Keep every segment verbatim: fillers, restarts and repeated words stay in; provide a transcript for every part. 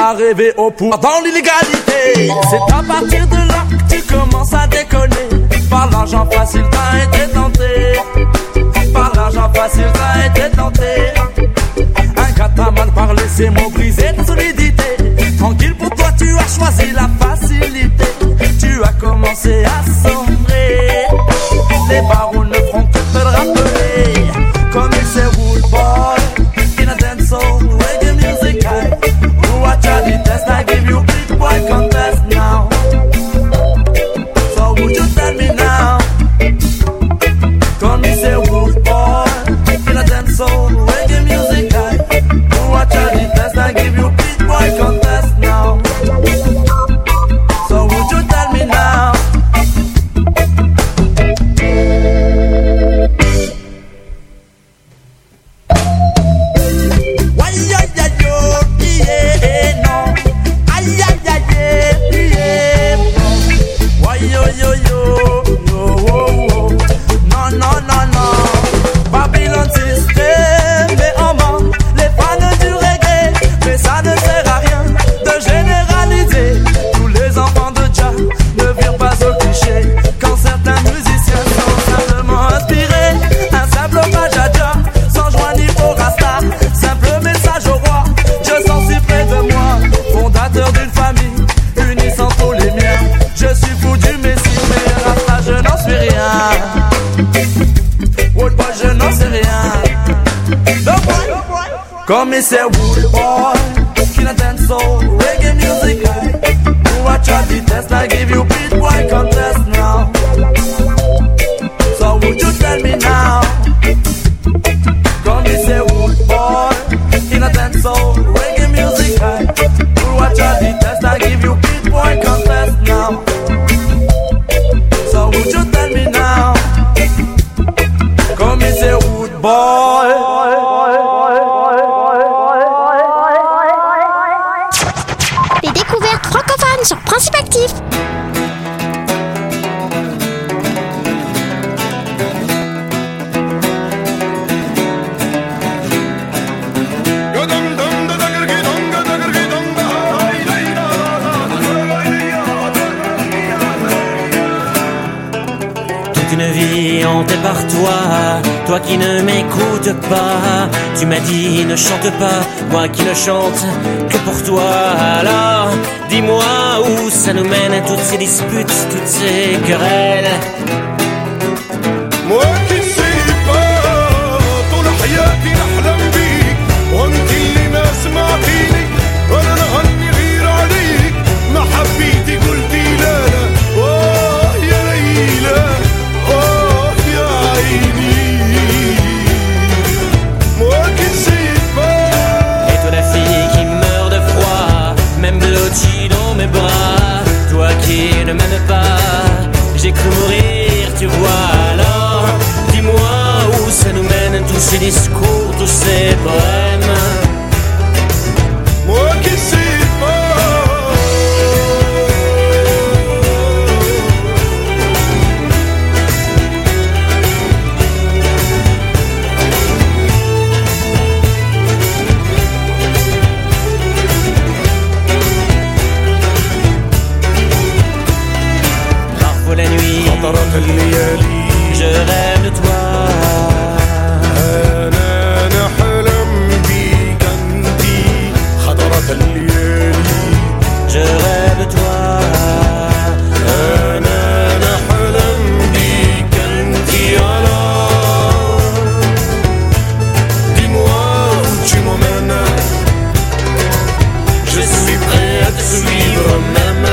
à rêver au pouvoir dans l'illégalité. C'est à partir de là que tu commences à déconner. Par l'argent facile t'as été tenté. Par l'argent facile t'as été tenté. Un gars t'a mal parlé, ses mots brisés de solidité. Tranquille pour toi tu as choisi la facilité. Tu as commencé à sombrer. Les barons ne feront que te le rappeler. Comme il s'est rude boy in a dancehall reggae music high. Watch out the test, I give you big boy contest now. So would you tell me now? Come me say rude boy in a dancehall reggae music high. Watch out the test, I give you big boy contest now. So would you tell me now? Come and say wood boy, in a dancehall reggae music high. Watch out the test, I give you beat boy contest now. So would you tell me now? Come and say wood boy, in a dancehall reggae music high. Watch out the test, I give you beat boy contest now. So would you tell me now? Come and say wood boy. Sur Principe Actif. Toute une vie hantée par toi, toi qui ne m'écoutes pas. Tu m'as dit ne chante pas, moi qui ne chante que pour toi. Alors dis-moi où ça nous mène, toutes ces disputes, toutes ces querelles. Moi qui sais pas, طول حياتي نحلم بيك وانت اللي ما سمعتيني وانا نغني غير عليك. ما حبيتي قلتي لا لا، اوه يا ليلى اوه يا عيني. Moi qui sais pas. Et toi la fille qui meurt de froid, même blottie dans mes bras. Toi qui ne m'aimes pas, j'ai cru mourir, tu vois. Alors dis-moi où ça nous mène, tous ces discours, tous ces poèmes. Moi qui sais pas. Parfois la nuit, je rêve de toi. أنا نحلم بيك أنتي خضرة الليالي. Je rêve de toi. أنا نحلم بيك أنتي. Alors dis-moi où tu m'emmènes. Je suis prêt à te suivre même.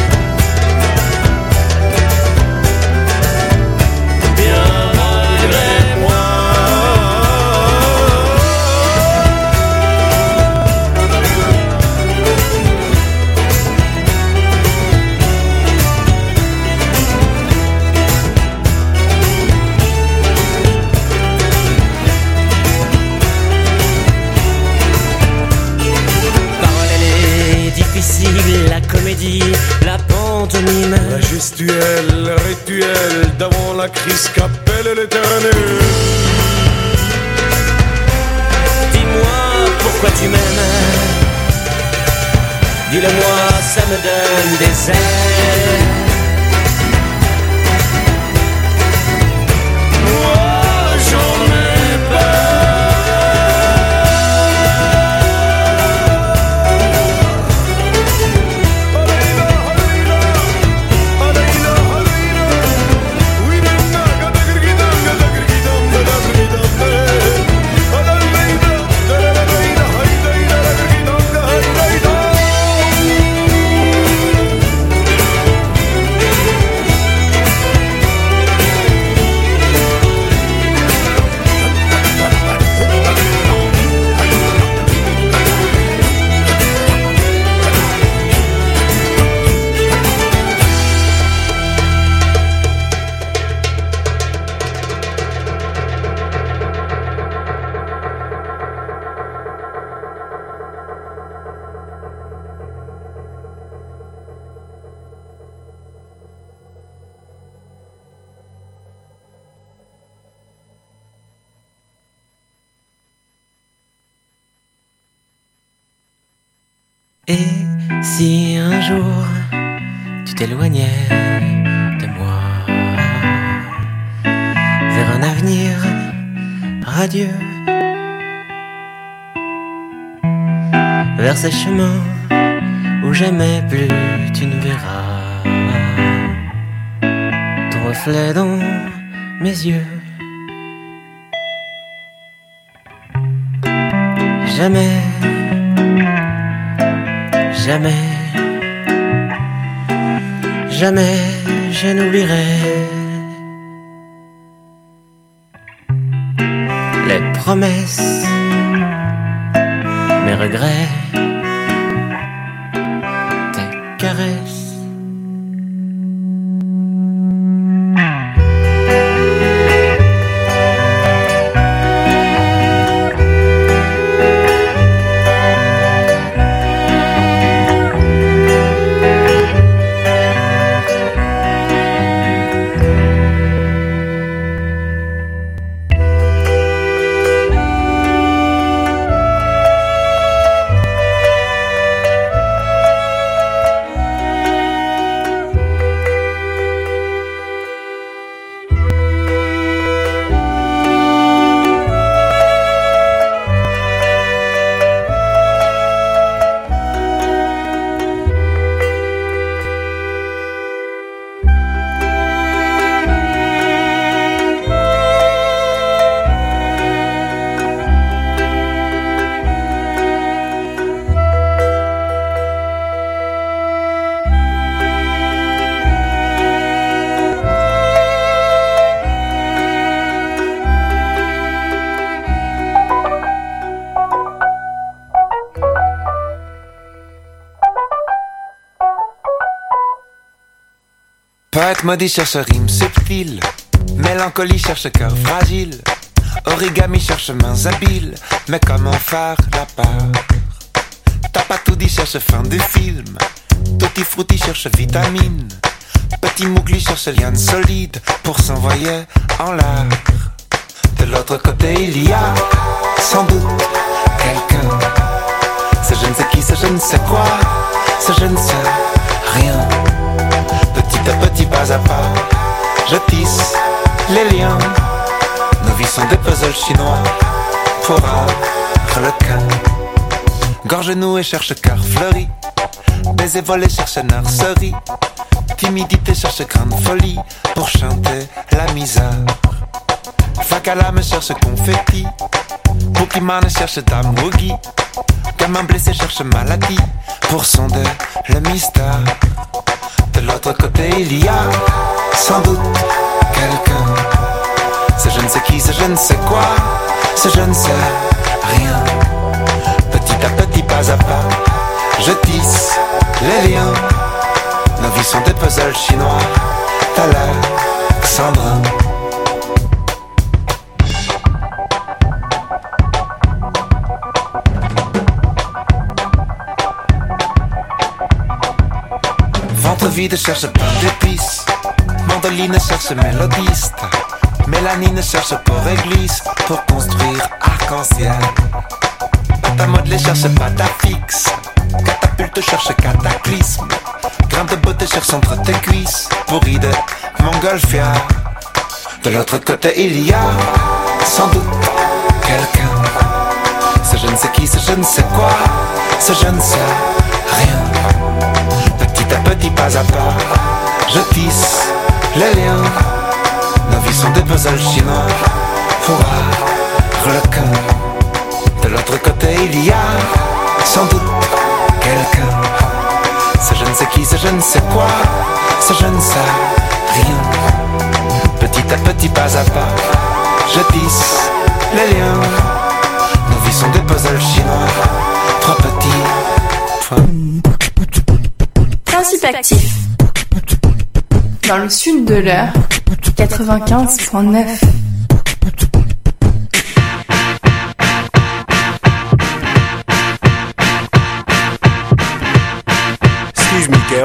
La comédie, la pantomime, la gestuelle, le rituel d'avant la crise qu'appelle l'éternel. Dis-moi pourquoi tu m'aimes. dis-le-moi, ça me donne des ailes. Moi j'en ai Et si un jour tu t'éloignais de moi vers un avenir radieux, vers ces chemins où jamais plus tu ne verras ton reflet dans mes yeux, jamais Jamais, jamais je n'oublierai les promesses, mes regrets, tes caresses. Poète maudit cherche rime subtile, mélancolie cherche cœur fragile, origami cherche mains habiles, mais comment faire la part? T'as pas tout dit cherche fin du film, Tutti Frutti cherche vitamine, Petit Mougli cherche liane solide pour s'envoyer en l'air. De l'autre côté il y a sans doute quelqu'un, ce je ne sais qui, ce je ne sais quoi, ce je ne sais rien. Petit à petit, pas à pas, je tisse les liens. Nos vies sont des puzzles chinois pour Harlequin. Gorge nouée cherche cœur fleuri, baiser volé cherche nurserie, timidité cherche grande folie pour chanter la misère. Fakala cherche confetti, Pokémon cherche dame Woogie, gamin blessé cherche maladie pour sonder le mystère. De l'autre côté il y a sans doute quelqu'un, ce je ne sais qui, ce je ne sais quoi, ce je ne sais rien. Petit à petit, pas à pas, je tisse les liens. Nos vies sont des puzzles chinois, t'as l'Alexandrin. Ventre vide cherche pain d'épices, mandoline cherche mélodiste, mélanine cherche pour église, pour construire arc-en-ciel. Pâte à modeler cherche pâte à fixe, catapulte te cherche cataclysme. Grain de beauté cherche entre tes cuisses. Pourri de montgolfière. De l'autre côté il y a sans doute quelqu'un. Ce je ne sais qui, ce je ne sais quoi, ce je ne sais rien. Petit à petit, pas à pas, je tisse les liens. Nos vies sont des puzzles chinois. Fourrard, requin. De l'autre côté il y a sans doute quelqu'un. Ce je ne sais qui, ce je ne sais quoi, ce je ne sais rien. Petit à petit, pas à pas, je tisse les liens. Nos vies sont des puzzles chinois. Trois petits points. Principe actif. Dans le sud de l'heure, quatre-vingt-quinze virgule neuf. Excuse me, girl.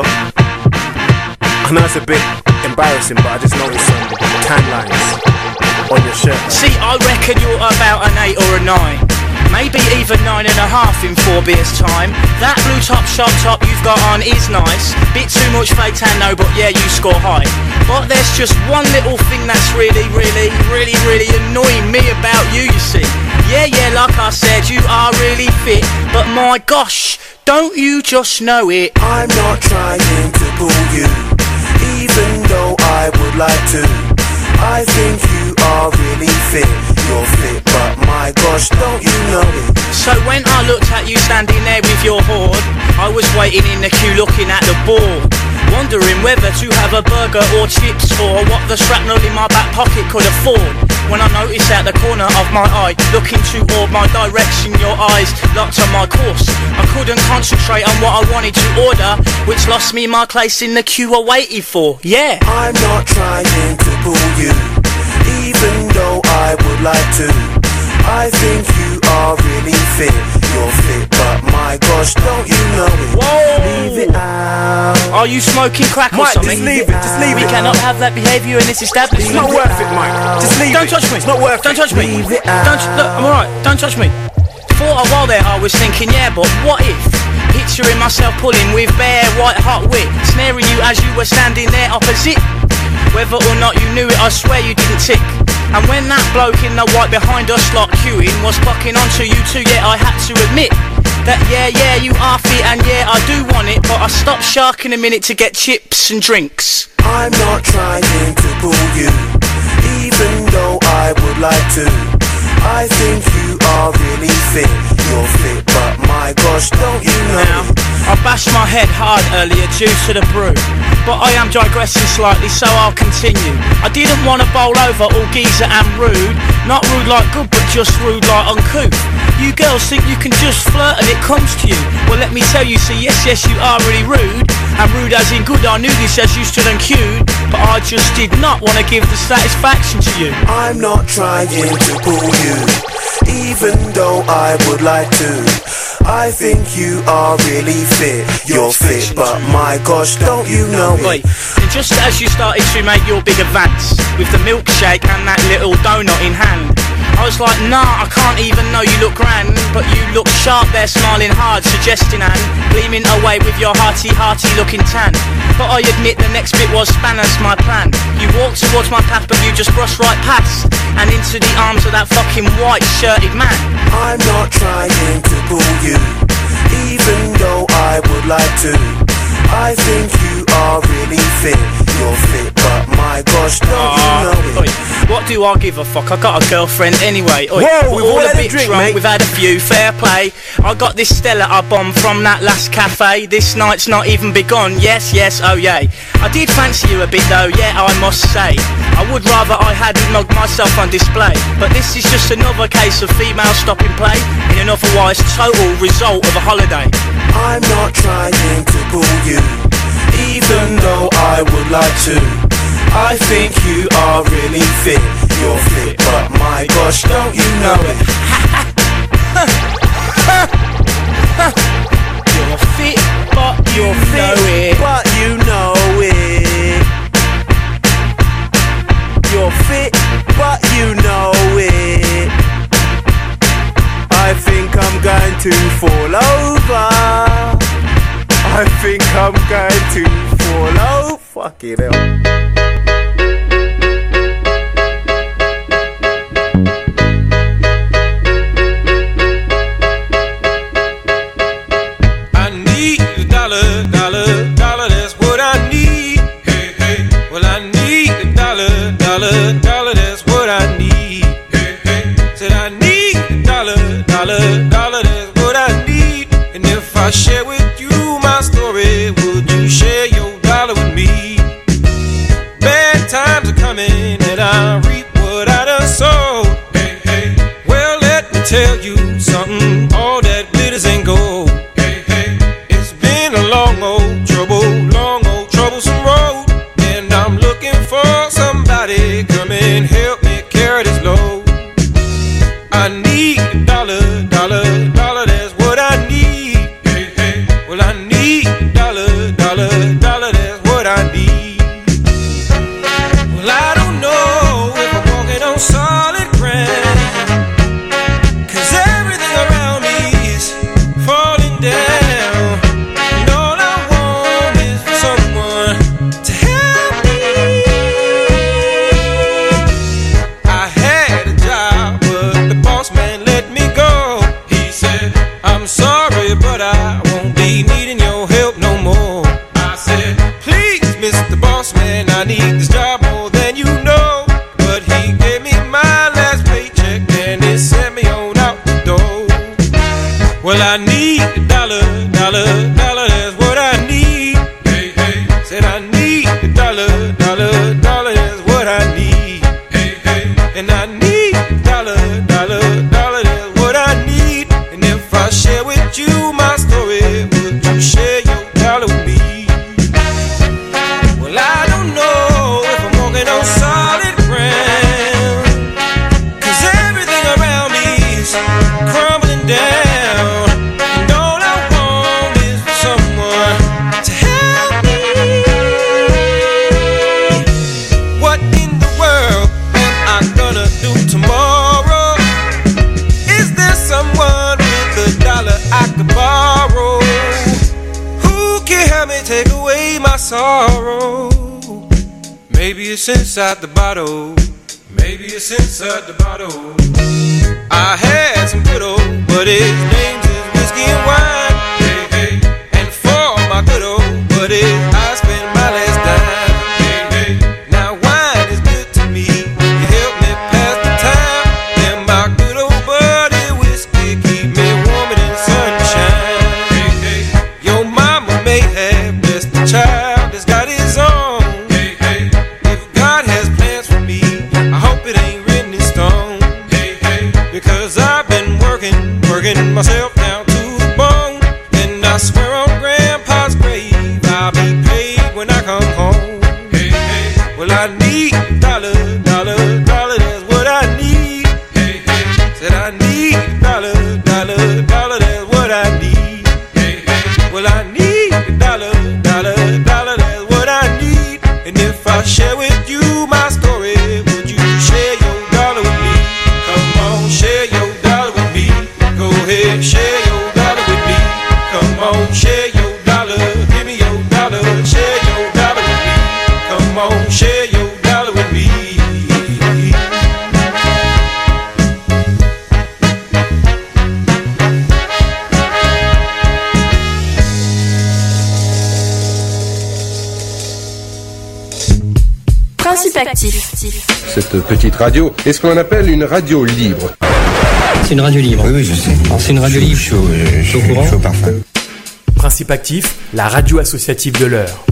I know it's a bit embarrassing, but I just noticed some tan lines on your shirt. See, I reckon you're about an eight or a nine. Maybe even nine and a half in four beers time. That blue top sharp top you've got on is nice. Bit too much fake tan though, but yeah, you score high. But there's just one little thing that's really, really, really, really annoying me about you, you see. Yeah, yeah, like I said, you are really fit. But my gosh, don't you just know it? I'm not trying to pull you, even though I would like to. I think you are really fit. You're fit, but my gosh, don't you know it? So when I looked at you standing there with your hoard, I was waiting in the queue looking at the board, wondering whether to have a burger or chips, or what the shrapnel in my back pocket could afford. When I noticed out the corner of my eye, looking toward my direction, your eyes locked on my course. I couldn't concentrate on what I wanted to order, which lost me my place in the queue I waited for. Yeah, I'm not trying to pull you, even though I would like to. I think you are really fit. You're fit, but my gosh, don't you know it? Whoa! Leave it out. Are you smoking crack or Mike, something? just leave it, just leave We it. cannot have that behaviour in this establishment. It's not worth it, Mike. Just leave Don't it. touch me. It's not worth Don't it. touch me. Leave it Don't out. look. I'm alright. Don't touch me. For a while there, I was thinking, yeah, but what if? Picturing myself pulling with bare white hot wit, snaring you as you were standing there opposite. Whether or not you knew it, I swear you didn't tick. And when that bloke in the white behind us lot queuing was bucking onto you too, yeah, I had to admit that yeah, yeah, you are fit and yeah, I do want it, but I stopped sharking a minute to get chips and drinks. I'm not trying to pull you, even though I would like to. I think you are really fit. You're fit, but my gosh, don't you know? Now, I bashed my head hard earlier due to the brew, but I am digressing slightly, so I'll continue. I didn't want to bowl over all geezer and rude, not rude like good, but just rude like uncouth. You girls think you can just flirt and it comes to you. Well, let me tell you, see, yes, yes, you are really rude, and rude as in good. I knew this as you stood and queued, but I just did not want to give the satisfaction to you. I'm not trying to pull you, even though I would like to. I think you are really fit. You're fit, but my gosh, don't you know Wait, it? and just as you started to make your big advance with the milkshake and that little donut in hand, I was like, nah, I can't even know you look grand, but you look sharp there, smiling hard, suggesting and gleaming away with your hearty, hearty looking tan. But I admit the next bit was Spanish, my plan. You walked towards my path, but you just brushed right past and into the arms of that fucking white shirted man. I'm not trying to pull you, even though I would like to. I think you are really fit. You're fit, but my gosh, don't Oh, you know oi, it? what do I give a fuck? I got a girlfriend anyway. Oi, Whoa, we're we've all all a had a bit drink, drunk. mate. We've had a few. Fair play. I got this Stella I bombed from that last cafe. This night's not even begun. Yes, yes, oh yay. I did fancy you a bit though. Yeah, I must say. I would rather I hadn't mugged myself on display. But this is just another case of female stopping play in an otherwise total result of a holiday. I'm not trying to pull you, even though I would like to. I think you are really fit. You're fit, but my gosh, don't you know it? You're fit, but you You're know fit, it. but you know it. You're fit, but you know it. I think I'm going to fall over. I think I'm going to fall. Oh, fucking hell. Dollar, dollar, that's what I need. Hey, hey. Said I need a dollar, dollar, dollar, that's what I need. And if I share with you my story, would you share your dollar with me? Bad times are coming and I reap what I done sowed. Hey, hey. Well, let me tell you something, all that glitters ain't gold. Hey, hey. It's been a long old trouble, long old troublesome road. And I'm looking for somebody come and help me carry this load. I need a dollar, dollar, dollar, that's what I need. Hey, hey. Well, I need a dollar, dollar, dollar, that's what I need. Well, I don't know if I'm walking on solid ground, 'cause everything around me is falling down. And all I want is for someone to help me. I had a job, but the boss man let me go. He said, I'm sorry, but I won't be needing your help no more. I said, please, Mister Boss Man, I need this job more than you know. But he gave me my last paycheck and he sent me on out the door. Well, I need a dollar, dollar, dollar, that's what I need. Hey, hey. Said I need a dollar, dollar, dollar, that's what I need. Hey, hey. And I need a dollar, dollar, dollar, that's what I need. And if I share with you my story, would you share your dollar with me? Well, I don't know if I'm walking on solid ground, 'cause everything around me is crumbling down. And all I want is for someone to help me. What in the world am I gonna do tomorrow? Is there someone with a dollar I could borrow? Who can help me take away my sorrow? Maybe it's inside the bottle. Maybe it's inside the bottle. I had some good old, but his name is whiskey and wine. Hey, hey. And for my good old buddy, I spent my last dime. Hey, hey. Now wine is good to me. You help me pass the time. And my good old buddy whiskey keep me warm in the sunshine. Hey, hey. Your mama may have blessed the child that's got his own. Hey, hey. If God has plans for me, I hope it ain't written in stone. Hey, hey. Because I've been working, working myself down to the bone. And I swear on Grandpa's grave, I'll be paid when I come home. Hey, hey. Well, I need a dollar, dollar, dollar, that's what I need. Hey, hey. Said I need a dollar, dollar, dollar, that's what I need. Hey, hey. Well, I need a dollar, dollar, dollar, that's what I need. And if I share with you my story, would you share your dollar with me? Come on, share your dollar with me. Go ahead, share your dollar with me. Come on, share your dollar. Give me your dollar. Share your dollar with me. Come on, share your dollar with me. Principe actif. Cette petite radio est ce qu'on appelle une radio libre. C'est une radio libre. Oui, oui, je sais. C'est une radio libre. Chaud, euh, chaud, chaud, chaud parfum. Principe actif, la radio associative de l'heure.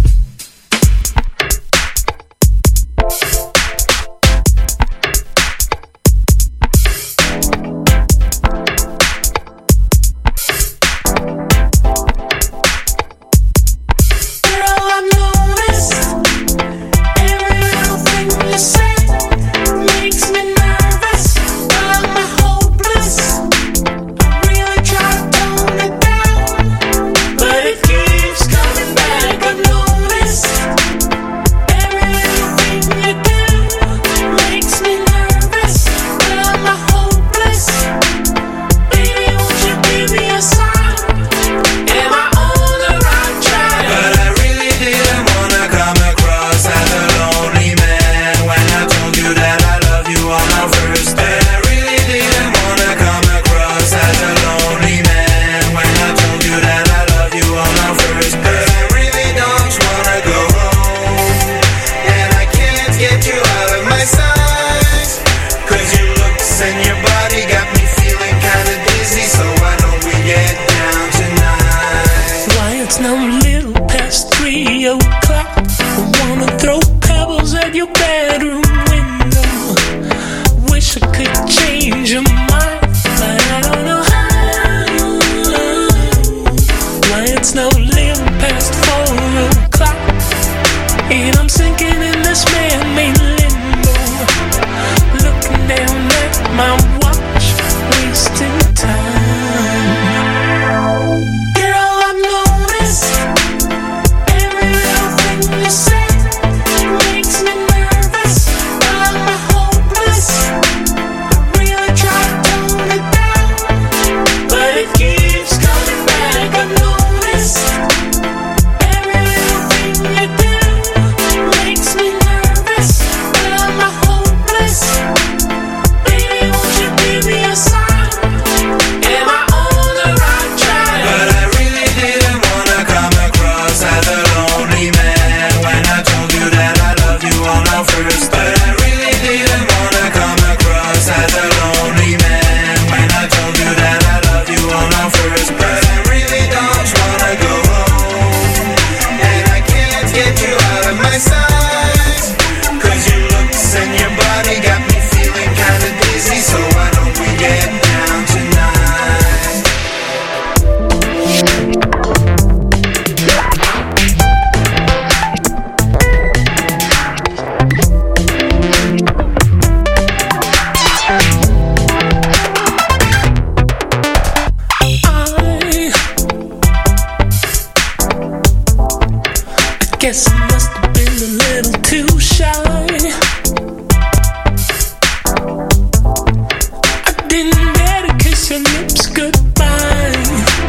But it keeps coming back. I've known little past three o'clock. I wanna throw pebbles at your bedroom window. Wish I could change your mind, but I don't know how. Why it's no little past four o'clock, and I'm sinking in this man-made limbo, looking down at my watch, wasting time. Girl, I've noticed every little thing you say makes me nervous. I'm hopeless. I really try to tone it down, but it keeps coming back. I've noticed every little thing you do makes me nervous. I'm hopeless. Baby, won't you give me a sign? Am I on the right track? But I really didn't wanna come across as a lonely man when I told you that I love you on our first date. But I really didn't wanna come across as a lonely man when I told you that I love you on our first date. But I really don't wanna go home, and I can't get you out of my sight, 'cause your looks and your body got me feeling kinda dizzy. So why don't we get down tonight? I guess I must have been a little too shy. I didn't dare to kiss your lips goodbye.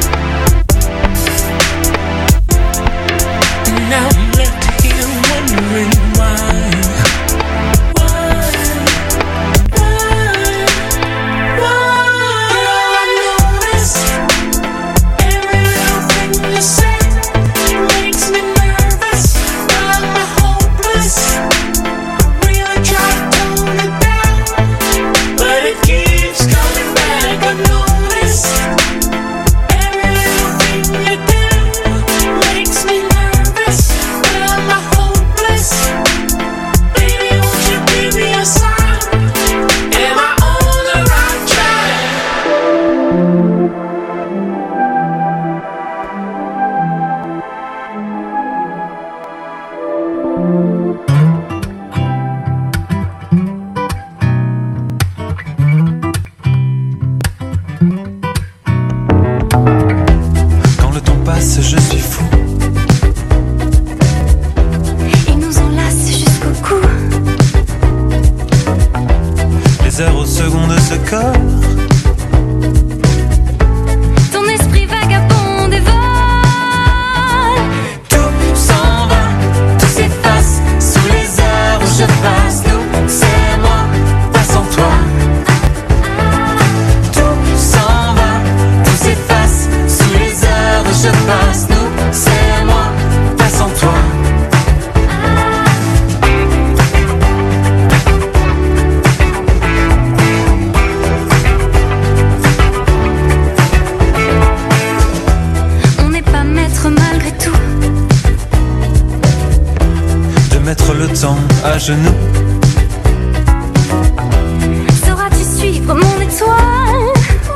And now I'm left here wondering why. Why? Why? Why? Girl, I noticed every little thing you say makes me nervous. I'm hopeless. I really try to tone it down, but it keeps coming back. I've noticed every little thing you do makes me nervous. I'm hopeless. Baby, won't you give me a sign? Am I on the right track? Quand le temps passe, je suis fou. Il nous enlace jusqu'au cou. Les heures aux secondes se collent. Ton esprit vagabond dévole. Tout s'en va, tout s'efface sous les heures où je passe. Nous, c'est moi, pas sans toi. Tout s'en va, tout s'efface sous les heures où je passe. Nous, c'est moi, pas sans toi. On n'est pas maître malgré tout. De mettre le temps à genoux. Sauras-tu suivre mon étoile?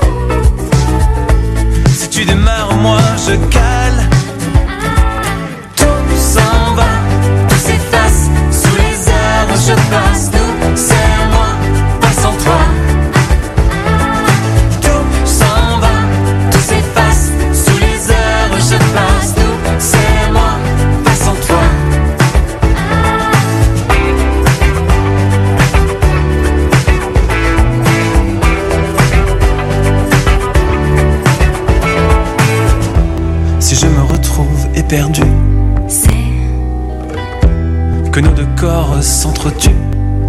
Si tu démarres, moi je cale. Tout s'en va, tout s'efface sous les heures où je passe. Nous, c'est moi, pas sans toi. Tout s'en va, tout s'efface sous les heures où je passe. Nous, c'est moi, pas sans toi. Si je me retrouve éperdu, C'est que nos deux corps s'entretuent.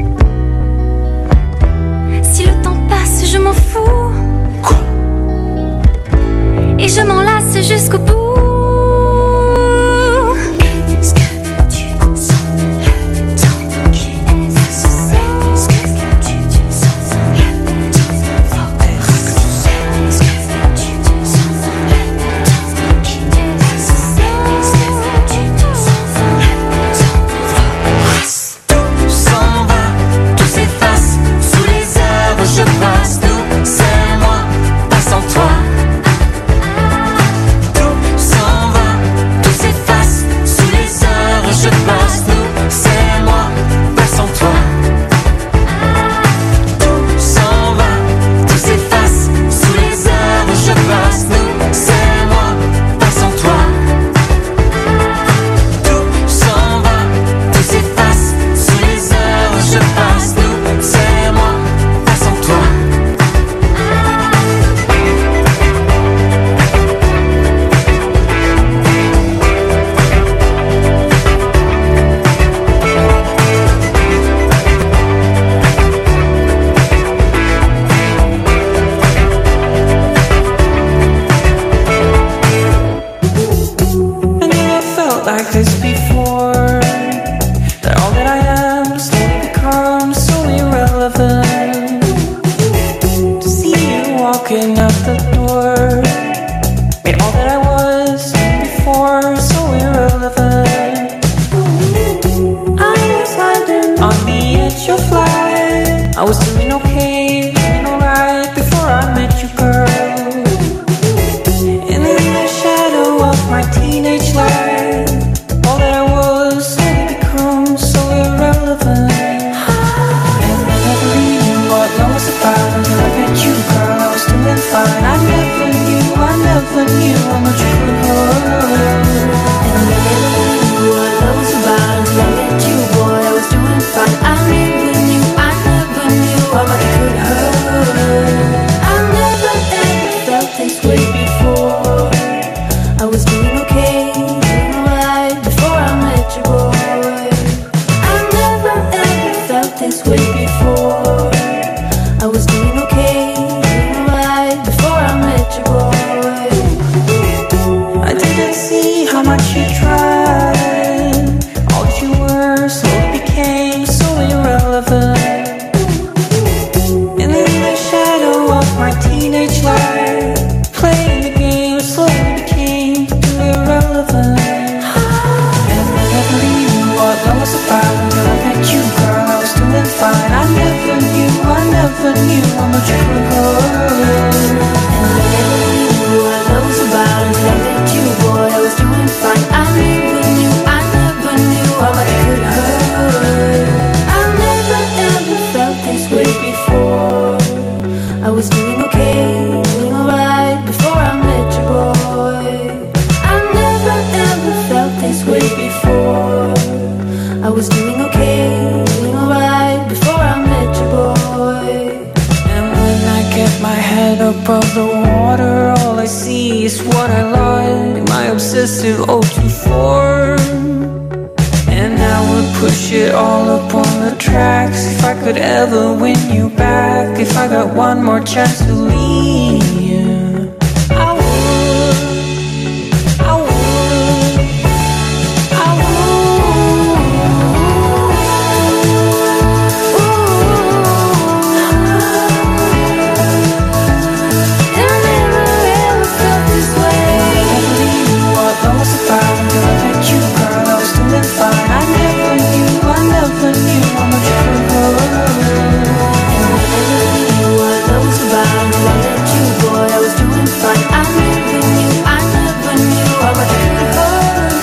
si le temps passe, je m'en fous. Quoi? Et je m'enlace jusqu'au bout. Est-ce que tu sens le temps qui est passé? Est-ce que tu sens le temps fort? Est-ce que tu sens le temps qui est passé? like this before. That all that I am slowly becomes so irrelevant. To see you walking out the door made all that I was before so irrelevant. I was hiding on the edge of life. I was doing okay, doing alright before I met you, girl. And in the shadow of my teenage life, all that I was slowly becomes so irrelevant. And I never really knew what love was about until I met you, girl. I was doing fine. I never knew, I never knew how much you could hurt. And I never really knew what love was about until I met you, boy. I was doing fine. I never knew, I never knew how much you could hurt. I never ever felt this way before. I was doing okay, doing alright before I met you, boy. I never ever felt this way before. I was doing okay, doing alright before I met you, boy. I didn't see how much you tried. All that you were slowly became so irrelevant. And in the shadow of my teenage life, playing the game slowly became too irrelevant. And I never really knew what love was about until I met you, girl. I was doing fine. I never knew, I never knew how much you could hurt. And I never really knew what love was about until I met you, boy. I was doing fine. I never knew, I never knew how much you could hurt. I never ever felt this way before. I was doing okay, doing alright before I met you, boy. I never ever felt this way before. I was doing okay, doing alright before I met you, boy. And when I get my head above the water, all I see is what I like, my obsessive O two form. And I would push it all up on the tracks if I could ever win you back. If I got one more chance to leave,